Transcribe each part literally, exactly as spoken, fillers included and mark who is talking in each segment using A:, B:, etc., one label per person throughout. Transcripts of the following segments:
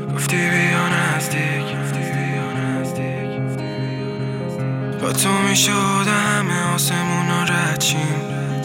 A: گفتی بیا نزدیک، با تو میشد همه آسمونا رد چیم.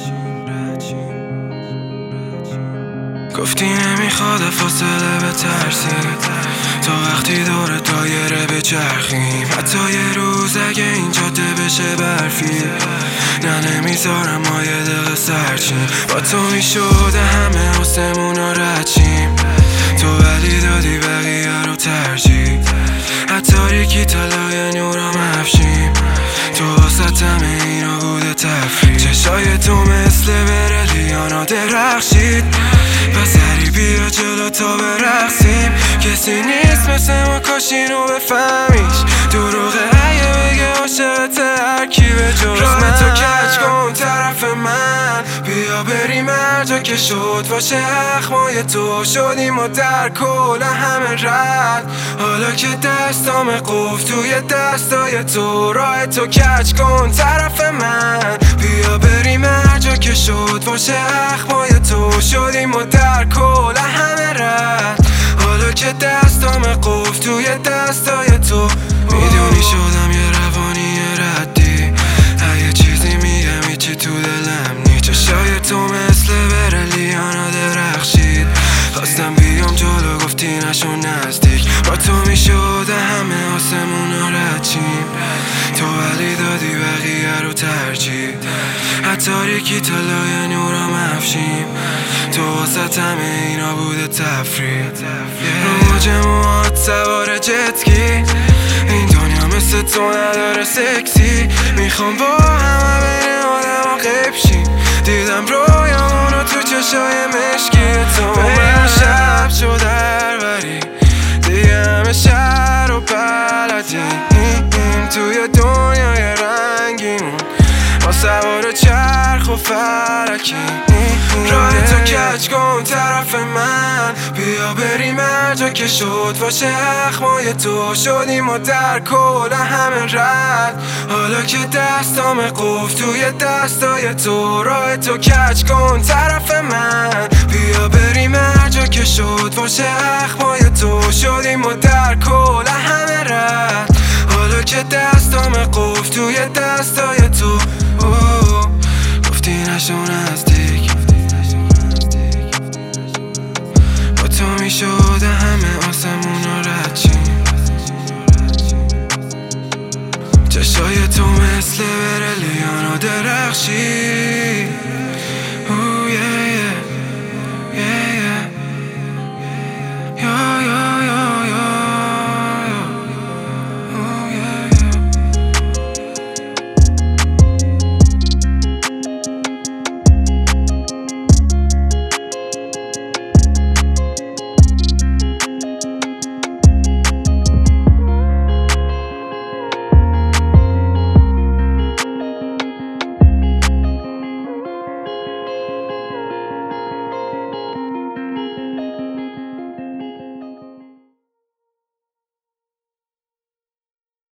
A: گفتی نمیخواد فاصله بترسی تا وقتی دور دایره بچرخیم. حتی یه روز اگه این جاده بشه برفی، نه نمیذارم ما یه دقیقه سرچیم. با تو میشد همه آسمونا رد چیم، تو ولی دادی بقیه رو ترجیح. حتی تاریکی طلای نورم افشیم، تو واسط همه اینا بوده تفریح. چشای تو مثل برلیانا درخشید، پس هری بیا جلو تا برقصیم. کسی نیست مثل ما کاش اینو بفهمیش، دروغه اگه بگه عاشقت هرکی به جز من. راه تو کج کن طرف من، بیا بریم هر جا که شد باشه اخمای تو. شدیم و در کل همه رد، حالا که دستام قفل توی دستای تو. راه تو کج کن طرف من، بیا بریم هر جا که شد باشه اخمای تو. شدیم و در کل همه رد، حالا که دستام قفل توی دستای تو. میدونی شدم یه روانی ردی، اگه چیزی میگم هیچی تو دلم نی. چشای تو مثل برلیانا درخشید، خواستم بیام جلو گفتی نشو نزدیک. با تو میشد همه آسمونا رد چیم، تو ولی دادی بقیه رو ترجیح. حتی تاریکی طلای نورم افشیم، تو واسط همه اینا بوده تفریح. رو موج موهات سوار جتکی، این دنیا مثل تو نداره سکسی. میخوام با همه بین آدم ها غیب شیم، دیدم رویامونو تو چشای مشکی تو. من شب شد هروری دیگه همه شهر رو بلدیم، توی دنیای رنگیمون ما سوار چرخ و فلکیم. راه تو کج کن طرف من، بیا بریم هر جا که شد باشه اخمای تو. شدیم و در کل همه رد، حالا که دستام قفل توی دستای تو. راه تو کج کن طرف من، بیا بریم هر جا که شد باشه اخمای تو. شدیم و در کل همه رد، حالا که دستام قفل توی دستای تو. گفتی نشو نزدیک، با تو میشد همه آسمون